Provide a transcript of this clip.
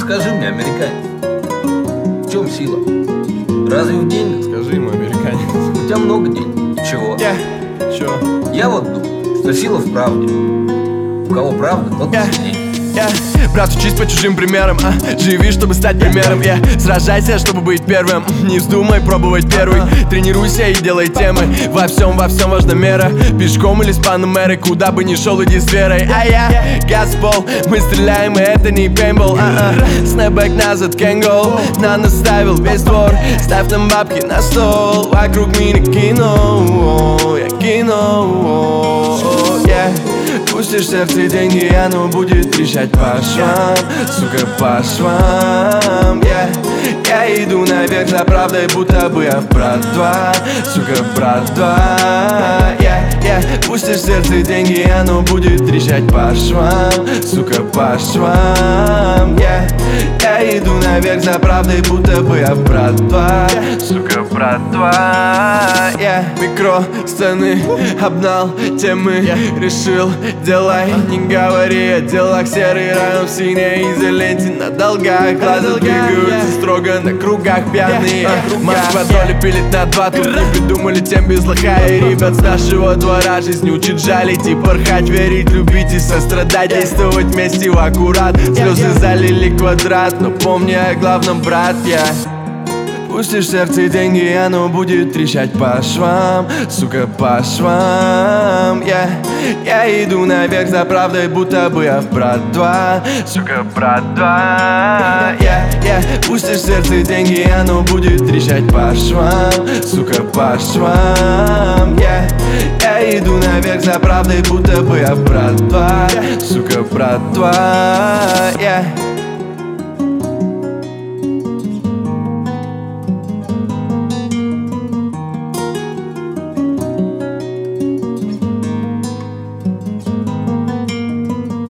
скажи мне, американец, в чем сила? Разве в деньгах? Скажи ему, американец. У тебя много денег. Чего? Чё? Я вот думаю, что сила в правде. У кого правда, тот и сильнее. Брат, учись по чужим примерам, живи, чтобы стать примером, сражайся, чтобы быть первым, не вздумай пробовать первый. Тренируйся и делай темы, во всем важна мера. Пешком или с Панамеры, куда бы ни шел, иди с верой. Газ в пол, мы стреляем, и это не пейнтбол. Снэпбэк назад, кэнгол, на нас ставил весь двор. Ставь нам бабки на стол, вокруг меня кино, я кино, Пустишь сердце деньги, оно будет трещать по швам, сука, по швам, Я иду наверх за правдой, будто бы я в брат 2, сука, брат 2, Пустишь сердце деньги, оно будет трещать по швам, сука, по швам, Я иду наверх за правдой, будто бы я в брат 2, сука, брат 2, Микросцены, обнал темы, решил, делай, не говори о делах. Серый район в синей изоленте, на долгах глаза двигаются строго на кругах пьяные. Москва доли пилит на 2, тут не придумали тем без лоха. И ребят с нашего двора жизнь учит жалить и порхать, верить, любить и сострадать, действовать вместе в аккурат. Слезы залили квадрат, но помни о главном, брат, Пустишь сердце деньги, оно будет трещать по швам, сука, по швам, Я иду наверх за правдой, будто бы я в брат 2, сука, брат 2, Пустишь сердце деньги, оно будет трещать по швам, сука, по швам, Я иду наверх за правдой, будто бы я в брат 2, сука, брат 2,